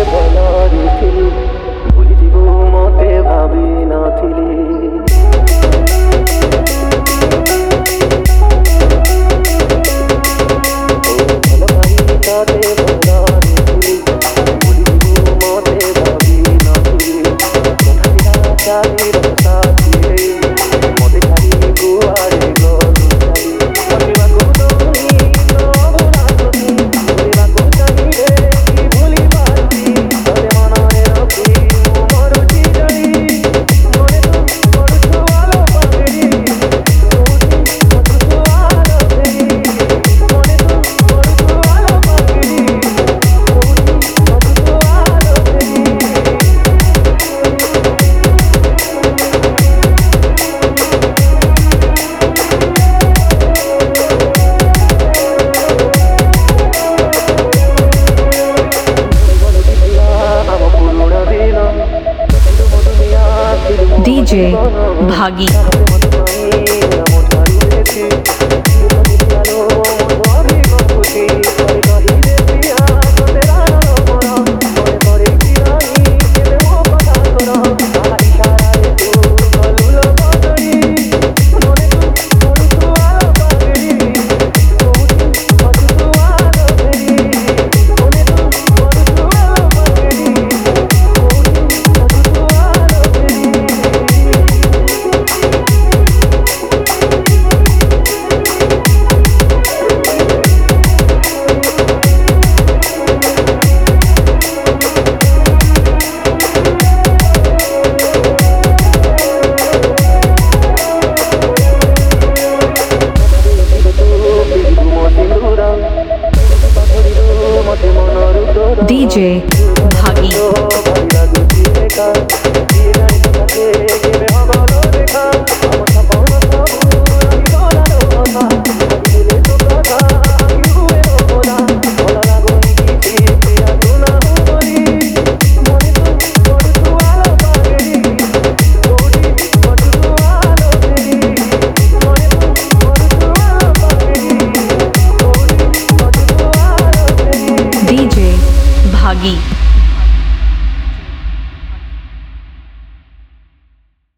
ଭଲରେ ଥିଲି ଭୁଲିଯିବୁ ମତେ ଭାବି ନଥିଲି। ଭଲ ପାଇ ତତେ ଭଲରେ ଥିଲି ଭୁଲିଯିବୁ ମତେ ଭାବି ନଥିଲି। ତଥାପି ଚାଲିର ସାଥିରେ ମତେ ଛାଡ଼ି କୁଆଡ଼େ ଗଲୁ ଚାଲି। ହସିବାକୁ ଦଉନି ତ ଭୁଲାସୁନି ଭୁଲିବାକୁ ଚାହିଁଲେ କି ଭୁଲି ପାରୁଛି। ତତେ ମନରେ ରଖି ମୁଁ ମରୁଛି ଯାଇ ମନେ ତୁ ପଡ଼ୁଛୁ ଆଲୋ ପାଗଳି କୋଉଠି ପଡ଼ୁଛୁ ଆଲୋ ଫେରି ମନେ ତୁ ପଡ଼ୁଛୁ ଆଲୋ ପାଗଳି କୋଉଠି ପଡ଼ୁଛୁ ଆଲୋ ଫେରି। DJ Bhagi DJ Bhagi DJ Bhagi